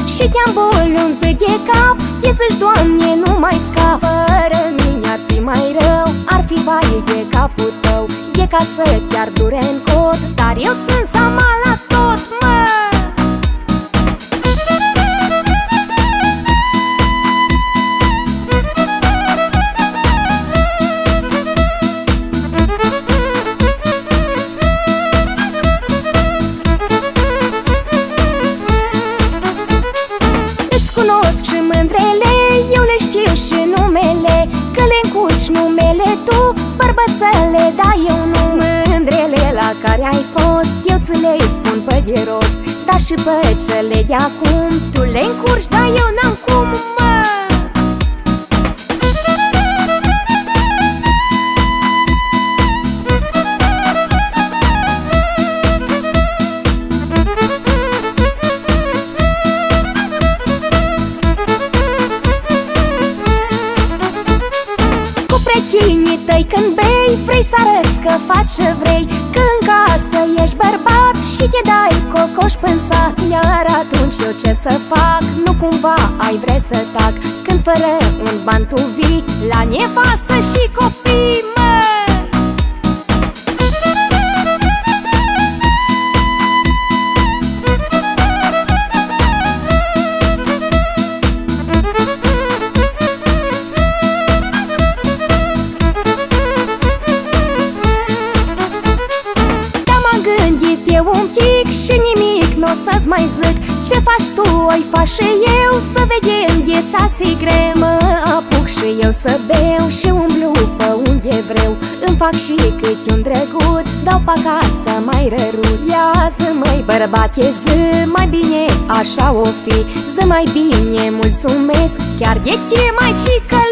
și te-am bolunză de cap. Ce zici, Doamne, nu mai scap. Fără mine ar fi mai rău, ar fi baie de capul tău. E ca să te-ar dure în cot, dar eu țin seama la tot, mă. Cunosc și mândrele, eu le știu și numele, că le încurci numele tu, bărbățele, da eu nu. Mândrele la care ai fost, eu ți le spun pe de rost, dar și pe cele de acum tu le încurci, dar eu n-am cum, mă. Prietenii tăi când bei, vrei să arăți că faci ce vrei, că în casă ești bărbat și te dai cocoș până sat. Iar atunci eu ce să fac? Nu cumva ai vrea să tac când fără un ban tu vii la nevastă și copii, mă. Eu un pic și nimic n-o să-ți mai zic. Ce faci tu, o-i fac și eu, să vedem viața si greu. Mă apuc și eu să beau și umblu pe unde vreau. Îmi fac și câte un drăguț, dau pe acasă mai răruț. Ia zi, măi bărbate, zi, mai bine așa o fi. Zi mai bine, mulțumesc, chiar de ce mai cică